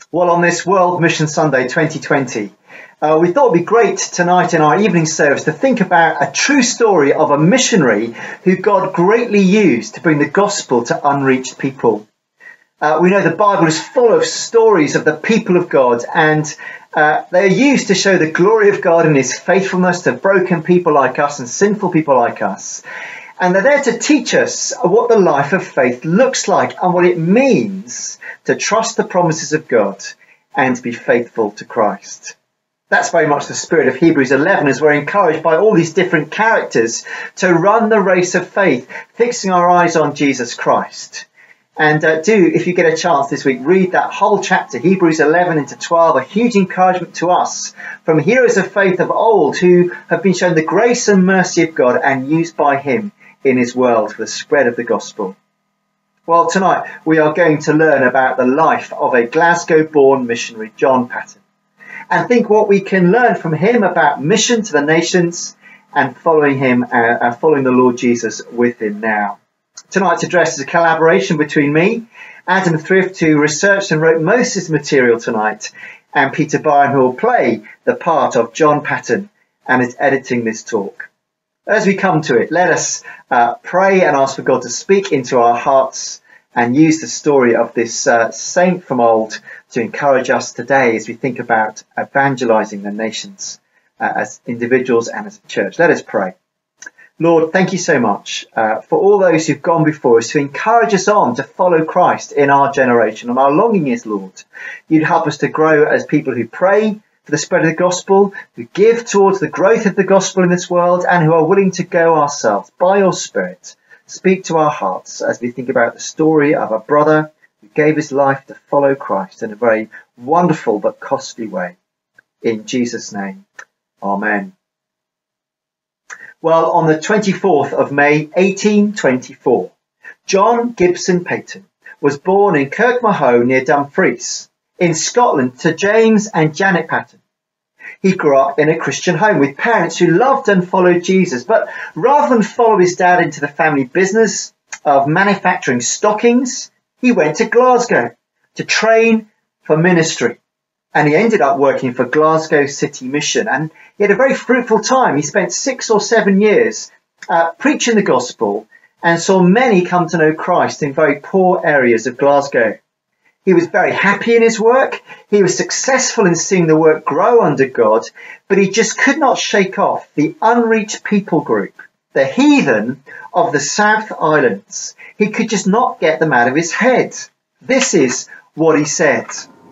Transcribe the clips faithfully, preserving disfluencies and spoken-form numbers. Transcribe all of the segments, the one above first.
Well, on this World Mission Sunday twenty twenty, uh, we thought it'd be great tonight in our evening service to think about a true story of a missionary who God greatly used to bring the gospel to unreached people. Uh, we know the Bible is full of stories of the people of God, and uh, they're used to show the glory of God and his faithfulness to broken people like us and sinful people like us. And they're there to teach us what the life of faith looks like and what it means to trust the promises of God and to be faithful to Christ. That's very much the spirit of Hebrews eleven, as we're encouraged by all these different characters to run the race of faith, fixing our eyes on Jesus Christ. And uh, do, if you get a chance this week, read that whole chapter, Hebrews eleven into twelve, a huge encouragement to us from heroes of faith of old who have been shown the grace and mercy of God and used by him in his world for the spread of the gospel. Well, tonight we are going to learn about the life of a Glasgow-born missionary, John Paton, and think what we can learn from him about mission to the nations and following him, uh, following the Lord Jesus with him now. Tonight's address is a collaboration between me, Adam Thrift, who researched and wrote most of this material tonight, and Peter Byron, who will play the part of John Paton and is editing this talk. As we come to it, let us uh, pray and ask for God to speak into our hearts and use the story of this uh, saint from old to encourage us today as we think about evangelizing the nations uh, as individuals and as a church. Let us pray. Lord, thank you so much uh, for all those who've gone before us to encourage us on to follow Christ in our generation. And our longing is, Lord, you'd help us to grow as people who pray for the spread of the gospel, who give towards the growth of the gospel in this world, and who are willing to go ourselves by your Spirit. Speak to our hearts as we think about the story of a brother who gave his life to follow Christ in a very wonderful but costly way. In Jesus' name, amen. Well, on the twenty-fourth of May, eighteen twenty-four, John Gibson Paton was born in Kirkmahoe near Dumfries, in Scotland, to James and Janet Paton. He grew up in a Christian home with parents who loved and followed Jesus, but rather than follow his dad into the family business of manufacturing stockings, he went to Glasgow to train for ministry. And he ended up working for Glasgow City Mission, and he had a very fruitful time. He spent six or seven years uh, preaching the gospel and saw many come to know Christ in very poor areas of Glasgow. He was very happy in his work. He was successful in seeing the work grow under God, but he just could not shake off the unreached people group, the heathen of the South Islands. He could just not get them out of his head. This is what he said.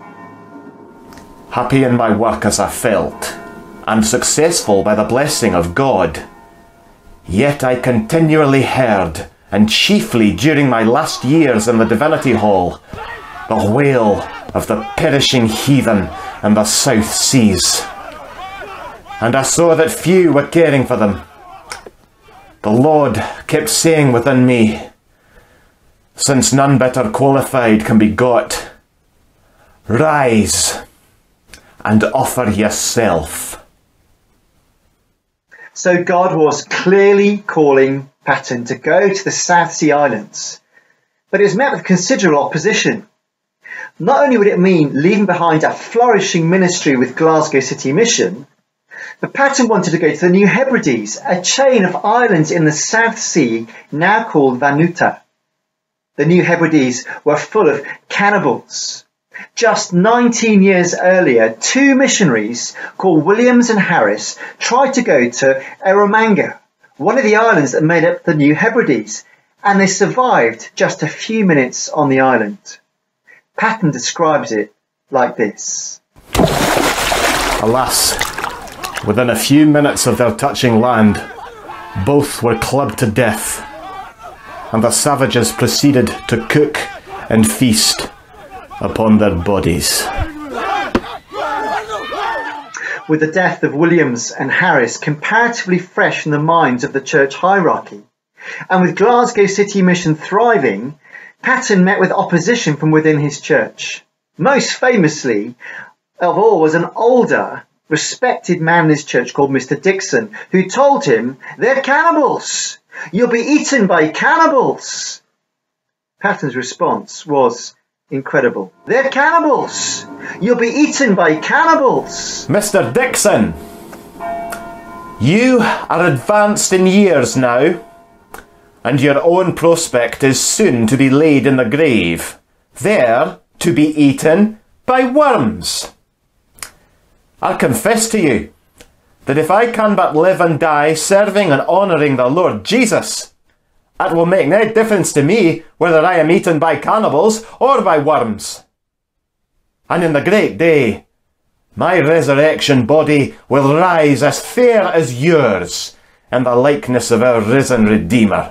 Happy in my work as I felt, and successful by the blessing of God. Yet I continually heard, and chiefly during my last years in the Divinity Hall, the wail of the perishing heathen in the South Seas. And I saw that few were caring for them. The Lord kept saying within me, since none better qualified can be got, rise and offer yourself. So God was clearly calling Paton to go to the South Sea Islands, but it was met with considerable opposition. Not only would it mean leaving behind a flourishing ministry with Glasgow City Mission, but Paton wanted to go to the New Hebrides, a chain of islands in the South Sea now called Vanuatu. The New Hebrides were full of cannibals. Just nineteen years earlier, two missionaries called Williams and Harris tried to go to Eromanga, one of the islands that made up the New Hebrides, and they survived just a few minutes on the island. Paton describes it like this. Alas, within a few minutes of their touching land, both were clubbed to death, and the savages proceeded to cook and feast upon their bodies. With the death of Williams and Harris comparatively fresh in the minds of the church hierarchy, and with Glasgow City Mission thriving, Paton met with opposition from within his church. Most famously of all was an older, respected man in his church called Mister Dixon, who told him, "They're cannibals! You'll be eaten by cannibals!" Paton's response was, Incredible. They're cannibals. You'll be eaten by cannibals. Mister Dixon, you are advanced in years now, and your own prospect is soon to be laid in the grave, there to be eaten by worms. I confess to you that if I can but live and die serving and honouring the Lord Jesus, it will make no difference to me whether I am eaten by cannibals or by worms. And in the great day, my resurrection body will rise as fair as yours in the likeness of our risen Redeemer.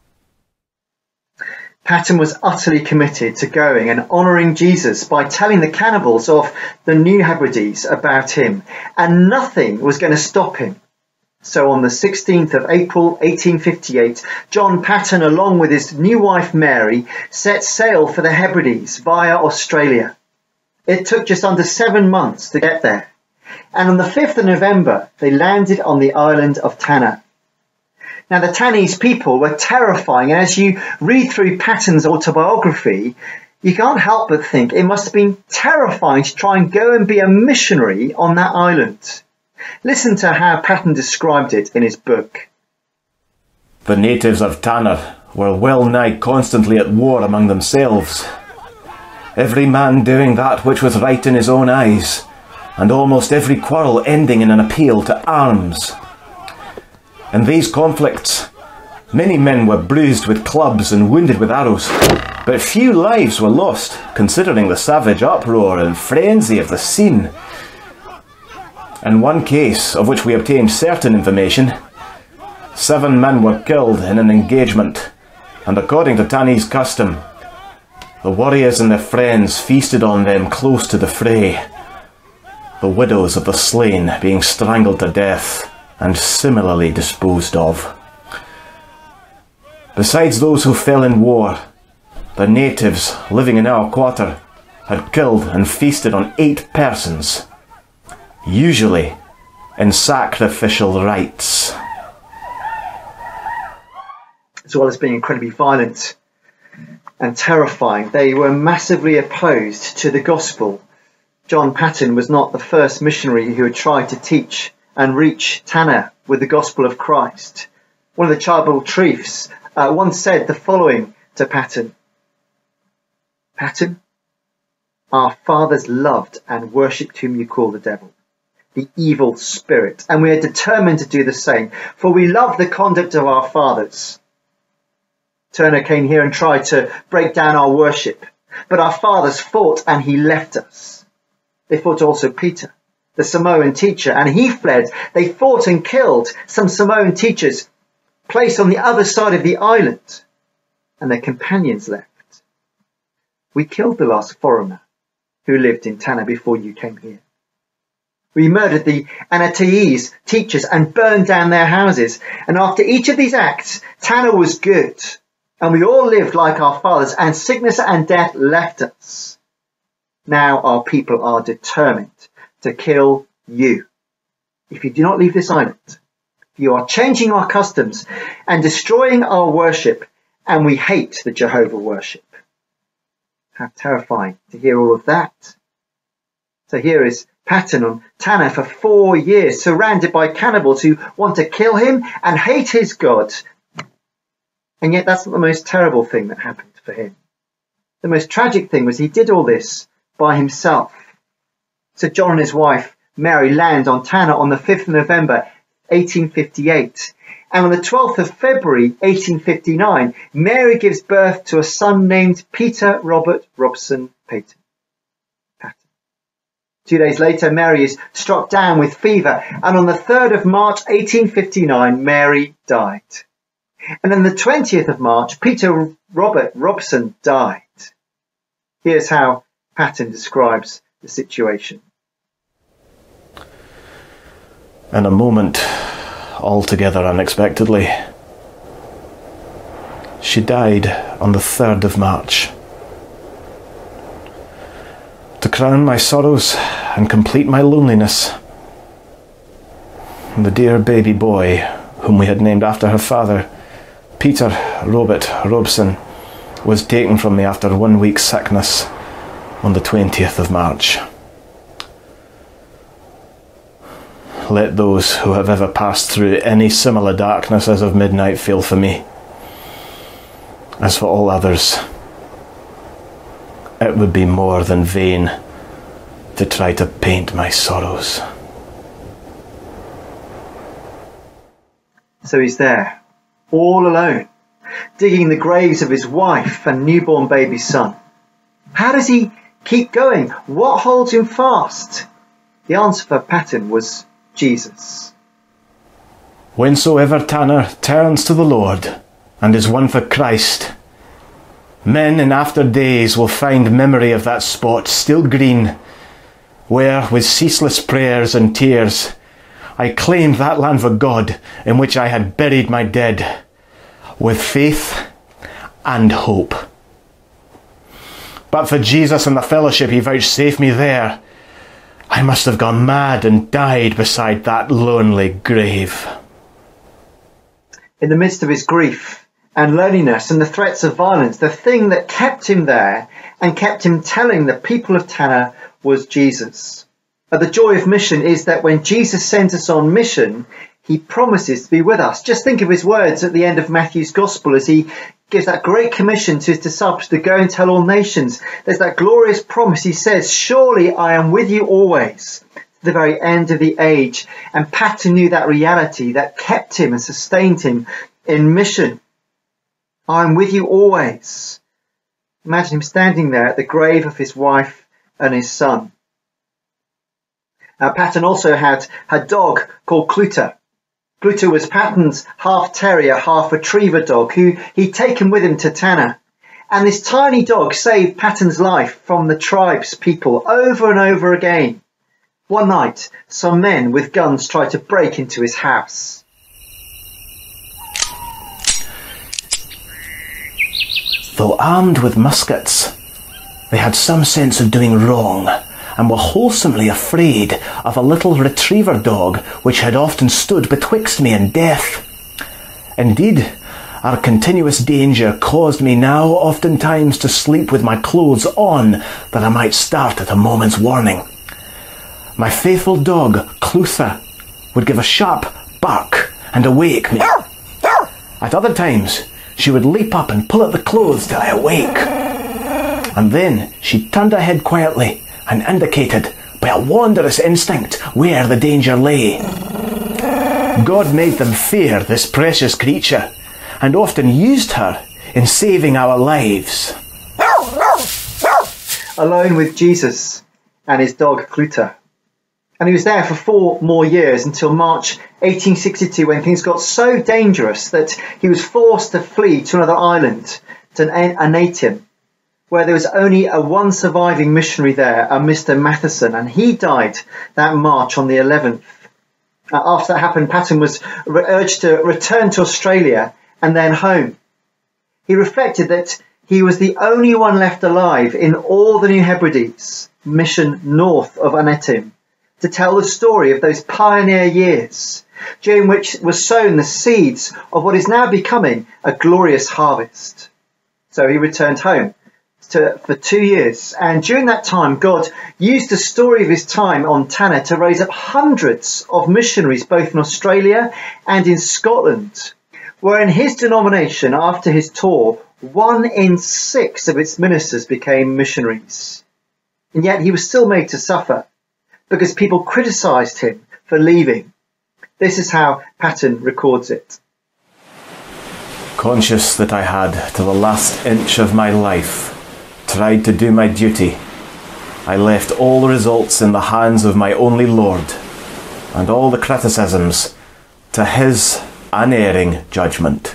Paton was utterly committed to going and honouring Jesus by telling the cannibals of the New Hebrides about him, and nothing was going to stop him. So on the sixteenth of April eighteen fifty-eight, John Paton, along with his new wife Mary, set sail for the Hebrides via Australia. It took just under seven months to get there, and on the fifth of November they landed on the island of Tanna. Now, the Tannese people were terrifying, and as you read through Paton's autobiography, you can't help but think it must have been terrifying to try and go and be a missionary on that island. Listen to how Paton described it in his book. The natives of Tanna were well nigh constantly at war among themselves, every man doing that which was right in his own eyes, and almost every quarrel ending in an appeal to arms. In these conflicts, many men were bruised with clubs and wounded with arrows, but few lives were lost, considering the savage uproar and frenzy of the scene. In one case, of which we obtained certain information, seven men were killed in an engagement, and according to Tannese custom, the warriors and their friends feasted on them close to the fray, the widows of the slain being strangled to death and similarly disposed of. Besides those who fell in war, the natives living in our quarter had killed and feasted on eight persons, usually in sacrificial rites. As well as being incredibly violent and terrifying, they were massively opposed to the gospel. John Paton was not the first missionary who had tried to teach and reach Tanna with the gospel of Christ. One of the tribal chiefs uh, once said the following to Paton. Paton, our fathers loved and worshipped whom you call the devil, the evil spirit, and we are determined to do the same, for we love the conduct of our fathers. Turner came here and tried to break down our worship, but our fathers fought and he left us. They fought also Peter, the Samoan teacher, and he fled. They fought and killed some Samoan teachers placed on the other side of the island, and their companions left. We killed the last foreigner who lived in Tanna before you came here. We murdered the Anataese teachers and burned down their houses, and after each of these acts, Tanna was good, and we all lived like our fathers, and sickness and death left us. Now our people are determined to kill you. If you do not leave this island, you are changing our customs and destroying our worship, and we hate the Jehovah worship. How terrifying to hear all of that. So here is Paton on Tanna for four years, surrounded by cannibals who want to kill him and hate his God. And yet that's not the most terrible thing that happened for him. The most tragic thing was he did all this by himself. So John and his wife Mary land on Tanna on the fifth of November eighteen fifty-eight, and on the twelfth of February eighteen fifty-nine, Mary gives birth to a son named Peter Robert Robson Paton. Paton. Two days later, Mary is struck down with fever, and on the third of March eighteen fifty-nine, Mary died. And on the twentieth of March, Peter Robert Robson died. Here's how Paton describes the situation. In a moment, altogether unexpectedly, she died on the third of March. To crown my sorrows and complete my loneliness, the dear baby boy, whom we had named after her father, Peter Robert Robson, was taken from me after one week's sickness on the twentieth of March. Let those who have ever passed through any similar darkness as of midnight feel for me. As for all others, it would be more than vain to try to paint my sorrows. So he's there, all alone, digging the graves of his wife and newborn baby son. How does he keep going? What holds him fast? The answer for Paton was Jesus. Whensoever Tanner turns to the Lord and is one for Christ, men in after days will find memory of that spot still green, where, with ceaseless prayers and tears, I claimed that land for God in which I had buried my dead, with faith and hope. But for Jesus and the fellowship he vouchsafed me there, I must have gone mad and died beside that lonely grave. In the midst of his grief and loneliness and the threats of violence, the thing that kept him there and kept him telling the people of Tanner was Jesus. And the joy of mission is that when Jesus sends us on mission, he promises to be with us. Just think of his words at the end of Matthew's Gospel as he gives that great commission to his disciples to go and tell all nations. There's that glorious promise. He says, surely I am with you always to the very end of the age. And Paton knew that reality that kept him and sustained him in mission. I am with you always. Imagine him standing there at the grave of his wife and his son. Uh, Paton also had a dog called Cluta. Cluta was Paton's half terrier, half retriever dog who he'd taken with him to Tanner. And this tiny dog saved Paton's life from the tribe's people over and over again. One night, some men with guns tried to break into his house. Though armed with muskets, they had some sense of doing wrong, and were wholesomely afraid of a little retriever dog which had often stood betwixt me and death. Indeed, our continuous danger caused me now oftentimes to sleep with my clothes on, that I might start at a moment's warning. My faithful dog, Clutha, would give a sharp bark and awake me. At other times, she would leap up and pull at the clothes till I awake. And then she turned her head quietly and indicated by a wondrous instinct where the danger lay. God made them fear this precious creature, and often used her in saving our lives. Alone with Jesus and his dog Cluta. And he was there for four more years until March eighteen sixty-two, when things got so dangerous that he was forced to flee to another island, to Anatim, where there was only a one surviving missionary there, a Mister Matheson, and he died that March on the eleventh. Uh, after that happened, Paton was re- urged to return to Australia and then home. He reflected that he was the only one left alive in all the New Hebrides mission north of Anatim to tell the story of those pioneer years, during which was sown the seeds of what is now becoming a glorious harvest. So he returned home To, for two years. And during that time, God used the story of his time on Tanner to raise up hundreds of missionaries, both in Australia and in Scotland, where in his denomination, after his tour, one in six of its ministers became missionaries. And yet he was still made to suffer because people criticised him for leaving. This is how Paton records it. Conscious that I had, to the last inch of my life, tried to do my duty, I left all the results in the hands of my only Lord, and all the criticisms to his unerring judgment.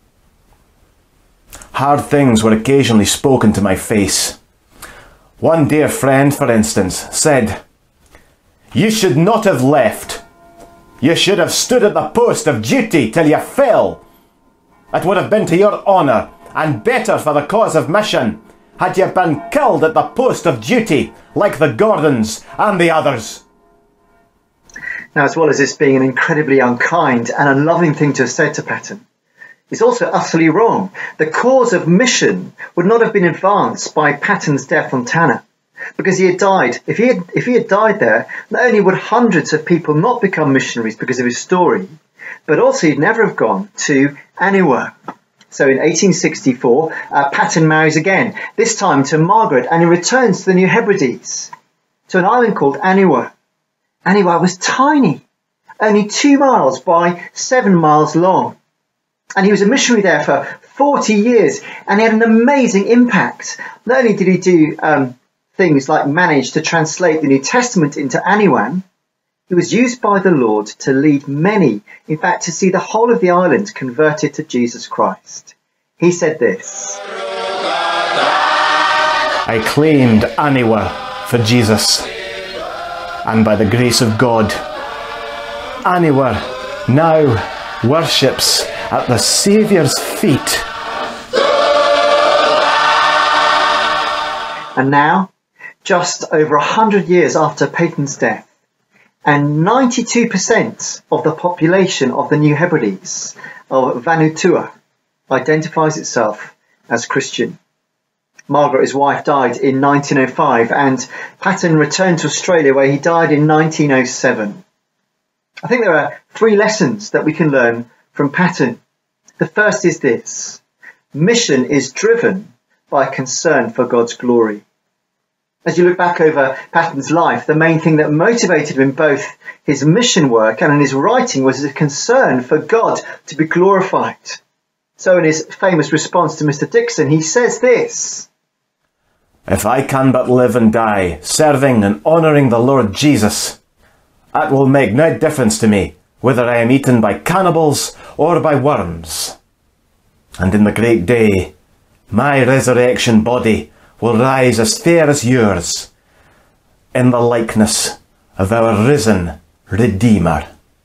Hard things were occasionally spoken to my face. One dear friend, for instance, said, "You should not have left. You should have stood at the post of duty till you fell. It would have been to your honour, and better for the cause of mission, had you been killed at the post of duty, like the Gordons and the others." Now, as well as this being an incredibly unkind and unloving thing to have said to Paton, it's also utterly wrong. The cause of mission would not have been advanced by Paton's death on Tanner. because he had died. If he had, if he had died there, not only would hundreds of people not become missionaries because of his story, but also he'd never have gone to anywhere. So in eighteen sixty-four, uh, Paton marries again, this time to Margaret, and he returns to the New Hebrides, to an island called Aniwa. Aniwa was tiny, only two miles by seven miles long. And he was a missionary there for forty years, and he had an amazing impact. Not only did he do um, things like manage to translate the New Testament into Aniwan, he was used by the Lord to lead many, in fact, to see the whole of the island converted to Jesus Christ. He said this: I claimed Aniwa for Jesus, and by the grace of God, Aniwa now worships at the Saviour's feet. And now, just over a hundred years after Paton's death, and ninety-two percent of the population of the New Hebrides, of Vanuatu, identifies itself as Christian. Margaret, his wife, died in nineteen oh five, and Paton returned to Australia, where he died in nineteen oh seven. I think there are three lessons that we can learn from Paton. The first is this: mission is driven by concern for God's glory. As you look back over Paton's life, the main thing that motivated him in both his mission work and in his writing was a concern for God to be glorified. So in his famous response to Mister Dixon, he says this: If I can but live and die serving and honouring the Lord Jesus, that will make no difference to me whether I am eaten by cannibals or by worms. And in the great day, my resurrection body will rise as fair as yours, in the likeness of our risen Redeemer.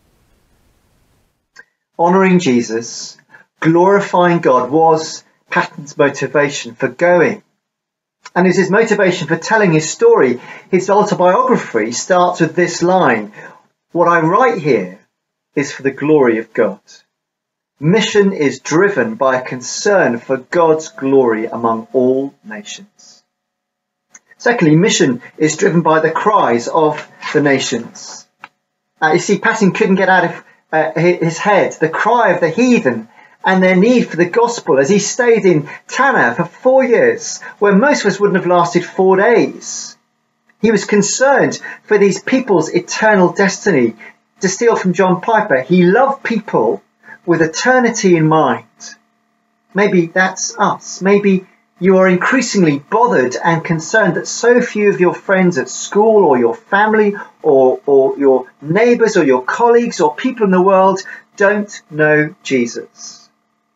Honouring Jesus, glorifying God, was Paton's motivation for going. And is his motivation for telling his story. His autobiography starts with this line: what I write here is for the glory of God. Mission is driven by a concern for God's glory among all nations. Secondly, mission is driven by the cries of the nations. Uh, you see, Paton couldn't get out of uh, his head the cry of the heathen and their need for the gospel as he stayed in Tanna for four years, where most of us wouldn't have lasted four days. He was concerned for these people's eternal destiny. To steal from John Piper, he loved people with eternity in mind. Maybe that's us. Maybe you are increasingly bothered and concerned that so few of your friends at school or your family or, or your neighbours or your colleagues or people in the world don't know Jesus.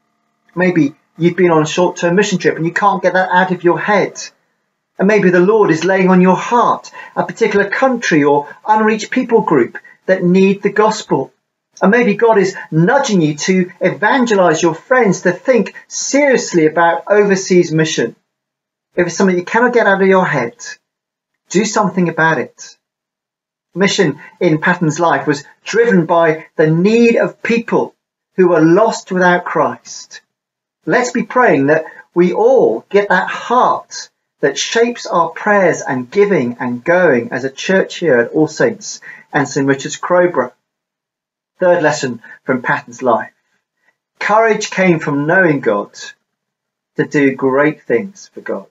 Maybe you've been on a short-term mission trip and you can't get that out of your head. And maybe the Lord is laying on your heart a particular country or unreached people group that need the gospel. And maybe God is nudging you to evangelize your friends, to think seriously about overseas mission. If it's something you cannot get out of your head, do something about it. Mission in Paton's life was driven by the need of people who were lost without Christ. Let's be praying that we all get that heart that shapes our prayers and giving and going as a church here at All Saints and Saint Richard's Crowborough. Third lesson from Paton's life: courage came from knowing God to do great things for God.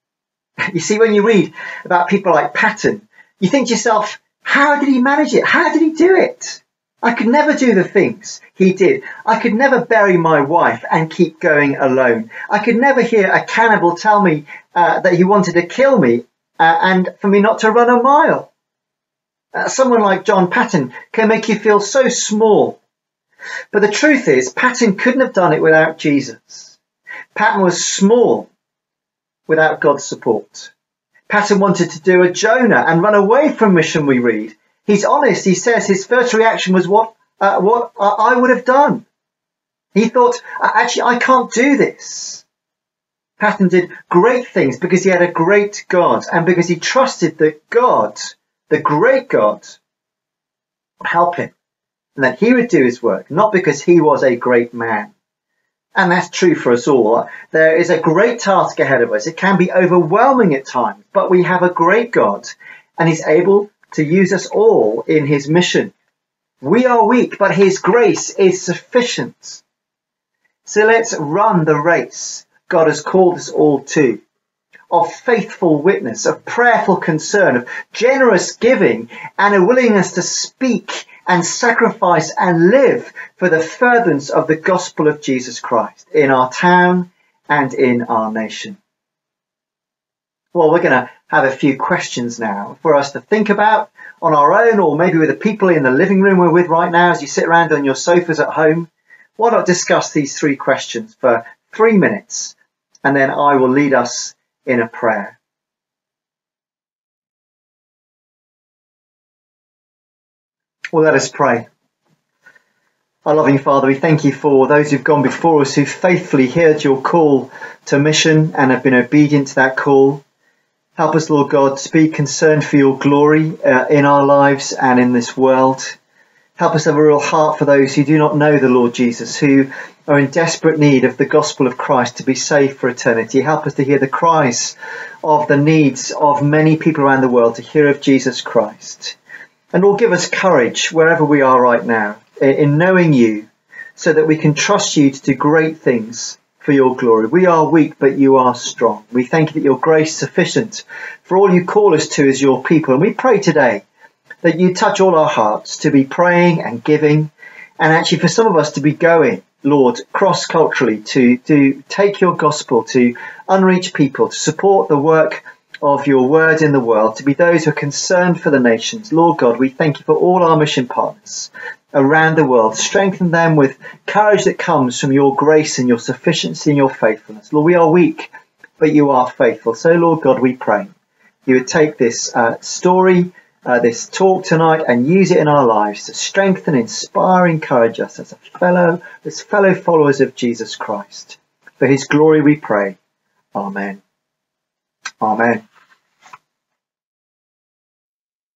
You see, when you read about people like Paton, you think to yourself, how did he manage it? How did he do it? I could never do the things he did. I could never bury my wife and keep going alone. I could never hear a cannibal tell me uh, that he wanted to kill me uh, and for me not to run a mile. Uh, someone like John Paton can make you feel so small. But the truth is, Paton couldn't have done it without Jesus. Paton was small without God's support. Paton wanted to do a Jonah and run away from mission, we read. He's honest. He says his first reaction was what, uh, what I would have done. He thought, actually, I can't do this. Paton did great things because he had a great God and because he trusted that God, the great God, would help him and that he would do his work, not because he was a great man, And that's true for us all. There is a great task ahead of us. It can be overwhelming at times, but we have a great God, and he's able to use us all in his mission. We are weak, but his grace is sufficient. So let's run the race God has called us all to, of faithful witness, of prayerful concern, of generous giving, and a willingness to speak and sacrifice and live for the furtherance of the gospel of Jesus Christ in our town and in our nation. Well, we're going to have a few questions now for us to think about on our own, or maybe with the people in the living room we're with right now as you sit around on your sofas at home. Why not discuss these three questions for three minutes, and then I will lead us in a prayer. Well, let us pray. Our loving Father, we thank you for those who've gone before us, who faithfully heard your call to mission and have been obedient to that call. Help us, Lord God, to be concerned for your glory uh, in our lives and in this world. Help us have a real heart for those who do not know the Lord Jesus, who are in desperate need of the gospel of Christ to be saved for eternity. Help us to hear the cries of the needs of many people around the world to hear of Jesus Christ. And Lord, give us courage wherever we are right now in knowing you, so that we can trust you to do great things for your glory. We are weak, but you are strong. We thank you that your grace is sufficient for all you call us to as your people. And we pray today that you touch all our hearts to be praying and giving, and actually for some of us to be going, Lord, cross-culturally, to, to take your gospel to unreached people, to support the work of your word in the world, to be those who are concerned for the nations. Lord God, we thank you for all our mission partners around the world. Strengthen them with courage that comes from your grace and your sufficiency and your faithfulness. Lord, we are weak, but you are faithful. So, Lord God, we pray you would take this uh, story, uh, this talk tonight, and use it in our lives to strengthen, inspire, encourage us as a fellow, as fellow followers of Jesus Christ. For his glory we pray. Amen. Amen.